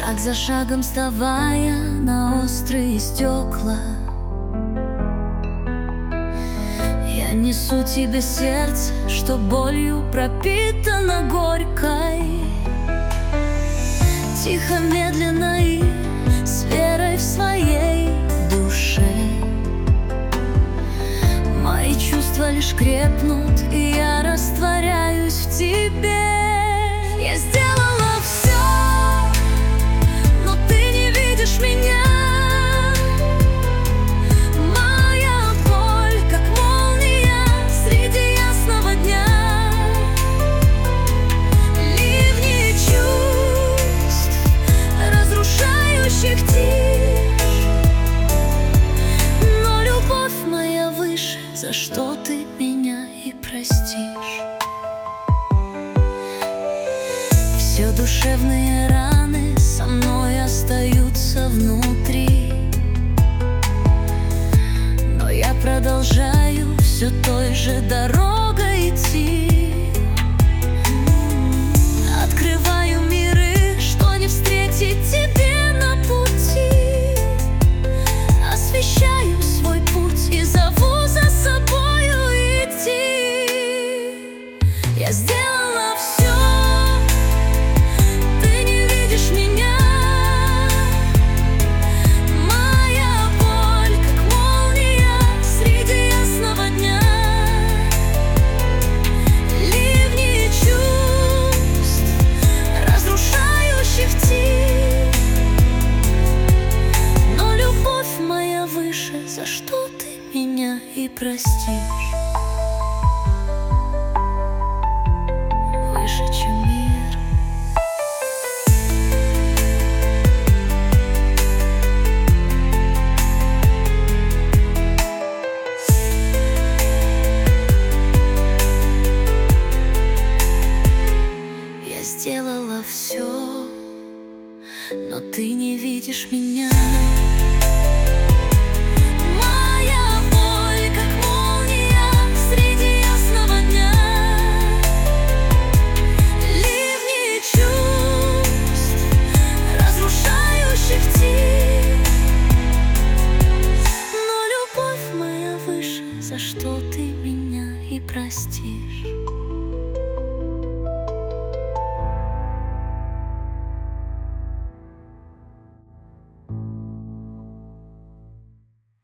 шаг за шагом вставая на острые стекла. Я несу тебе сердце, что болью пропитано горькой. Тихо, медленно и с верой в своей душе. Мои чувства лишь крепнут, и я растворяюсь в тебе. Я сделала все, но ты не видишь меня. Моя боль, как молния среди ясного дня. Ливни чувств, разрушающих тишь. Но любовь моя выше, за что ты меня и простишь. Все душевные раны со мной остаются внутри, но я продолжаю все той же дорогой идти. Открываю миры, что не встретить тебе на пути. Освещаю свой путь и зову за собою идти. Я сделала все, за что ты меня и простишь. Выше, чем мир. Я сделала все, но ты не видишь меня. За что ты меня и простишь.